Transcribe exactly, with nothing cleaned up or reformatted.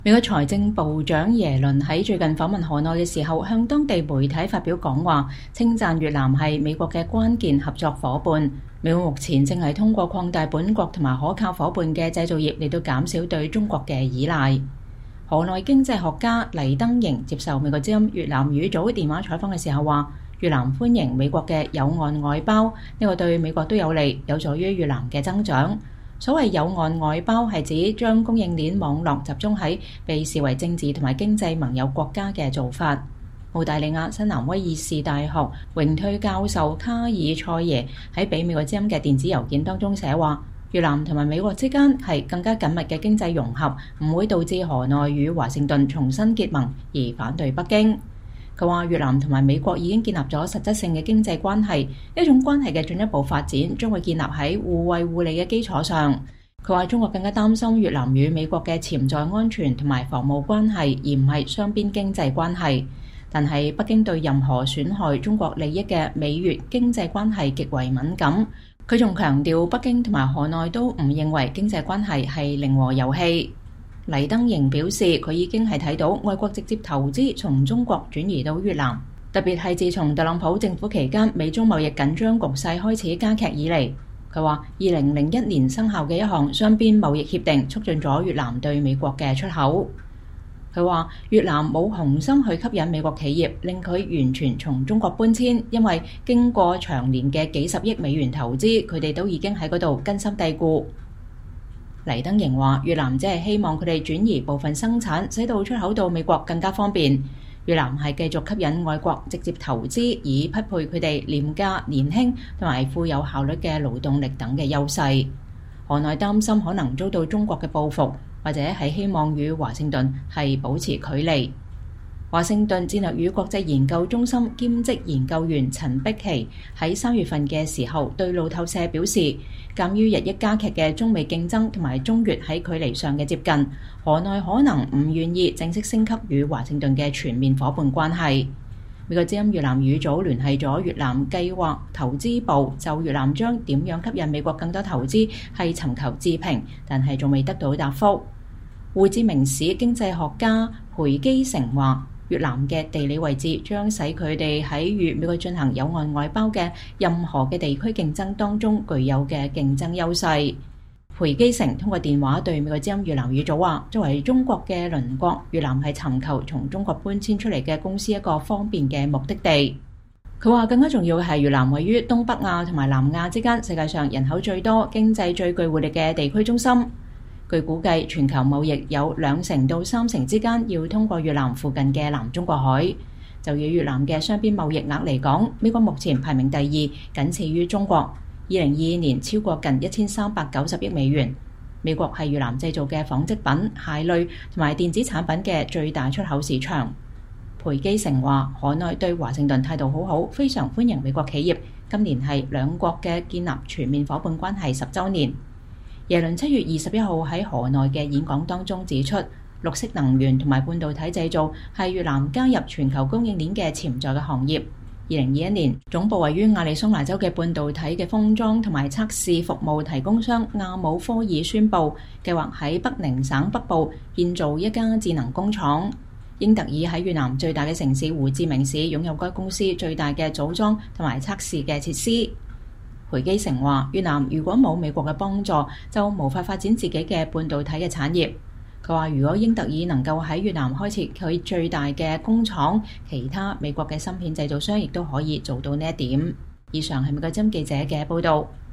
美國財政部長耶倫喺最近訪問河內嘅時候，向當地媒體發表講話，稱讚越南係美國嘅關鍵合作夥伴。美國目前正係通過擴大本國同埋可靠夥伴嘅製造業嚟到減少對中國嘅依賴。河內經濟學家黎登瀛接受美國之音越南語組電話採訪嘅時候話，越南歡迎美國嘅友岸外包，呢個對美國都有利，有助於越南嘅增長。所謂友岸外包係指將供應鏈網絡集中喺被視為政治同埋經濟盟友國家嘅做法。澳大利亞新南威爾士大學榮退教授卡爾塞耶喺俾美國之音嘅電子郵件當中寫話，越南同埋美國之間係更加緊密嘅經濟融合，唔會導致河內與華盛頓重新結盟而反對北京。佢話越南同埋美國已經建立咗實質性嘅經濟關係，呢種關係嘅進一步發展將會建立喺互惠互利嘅基礎上。佢話中國更加擔心越南與美國嘅潛在安全同埋防務關係，而唔係雙邊經濟關係。但係北京對任何損害中國利益嘅美越經濟關係極為敏感。佢仲強調北京同埋河內都唔認為經濟關係係零和遊戲。黎登瀛表示，佢已經係睇到外國直接投資從中國轉移到越南，特別係自從特朗普政府期間美中貿易緊張局勢開始加劇以嚟。佢話二零零一年生效嘅一項雙邊貿易協定促進咗越南對美國嘅出口。佢話越南冇雄心去吸引美國企業，令佢完全從中國搬遷，因為經過長年嘅幾十億美元投資，佢哋都已經喺嗰度根深蒂固。黎登瀛話越南只係希望佢哋轉移部分生產，使到出口到美國更加方便。越南係繼續吸引外國直接投資，以匹配佢哋廉價、年輕同埋富有效率嘅勞動力等嘅優勢。河內擔心可能遭到中國嘅報復，或者係希望與華盛頓係保持距離。華盛頓戰略與國際研究中心兼職研究員陳碧琪喺三月份嘅時候對路透社表示，鑑於日益加劇嘅中美競爭同埋中越喺距離上嘅接近，河內可能唔願意正式升級與華盛頓嘅全面夥伴關係。美國之音越南語組聯繫咗越南計劃投資部，就越南將點樣吸引美國更多投資係尋求置評，但係仲未得到答覆。胡志明市經濟學家裴基成話，越南嘅地理位置將使佢哋喺與美國進行友岸外包嘅任何嘅地區競爭當中具有嘅競爭優勢。裴基成通過電話對美國之音越南語組話，作為中國嘅鄰國，越南係尋求從中國搬遷出嚟嘅公司一個方便嘅目的地。佢話更加重要嘅係越南位於東北亞同埋南亞之間，世界上人口最多、經濟最具活力嘅地區中心。據估計，全球貿易有兩成到三成之間要通過越南附近嘅南中國海。就以越南嘅雙邊貿易額嚟講，美國目前排名第二，僅次於中國。二零二二年超過近一千三百九十億美元。美國係越南製造嘅紡織品、鞋類同埋電子產品嘅最大出口市場。裴基成話，河內對華盛頓態度好好，非常歡迎美國企業。今年係兩國嘅建立全面夥伴關係十週年。耶倫七月二十一號喺河內嘅演講當中指出，綠色能源同埋半導體製造係越南加入全球供應鏈嘅潛在嘅行業。二零二一年，總部位於亞利桑那州嘅半導體嘅封裝同埋測試服務提供商亞姆科爾宣布，計劃喺北寧省北部建造一家智能工廠。英特爾喺越南最大嘅城市胡志明市擁有該公司最大嘅組裝同埋測試嘅設施。裴基成話，越南如果冇美國嘅幫助，就無法發展自己嘅半導體嘅產業。佢話，如果英特爾能夠喺越南開設佢最大嘅工廠，其他美國嘅芯片製造商亦都可以做到呢一點。以上係美國之音記者嘅報導。